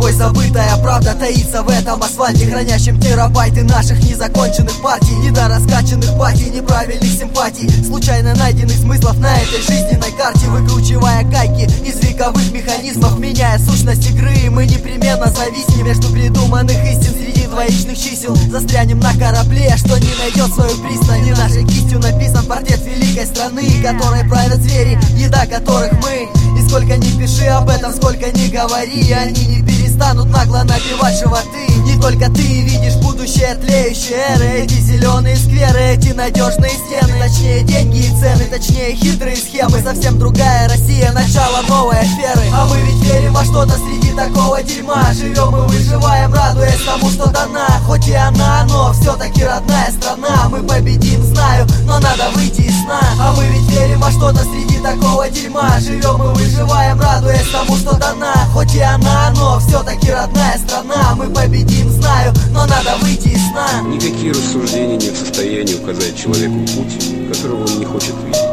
собой забытая правда таится в этом асфальте, хранящем терабайты наших незаконченных партий, недораскачанных пати, неправильных симпатий, случайно найденных смыслов на этой жизненной карте, выкручивая гайки из вековых механизмов, меняя сущность игры. Мы непременно зависнем между придуманных истин среди двоичных чисел. Застрянем на корабле, что не найдет свою пристань. Не нашей кистью написан портрет великой страны, которой правят звери, еда которых мы. И сколько ни пиши об этом, сколько ни говори, они не перестанут нагло набивать животы. Не только ты видишь будущее тлеющей эры, эти зеленые скверы, эти надежные стены, точнее деньги и цены, точнее хитрые схемы. Совсем другая Россия, начало новой аферы. А мы ведь верим во что-то среди такого дерьма. Живем и выживаем, радуясь тому, что дана. Хоть и она, но все-таки родная страна. Мы победим, знаю, но надо выйти из сна. А мы ведь верим во что-то среди такого дерьма. Живем и выживаем, радуясь тому, что дана. Хоть и она, но все-таки родная страна. Мы победим, знаю, но надо выйти из сна. Никакие рассуждения не в состоянии указать человеку путь, которого он не хочет видеть.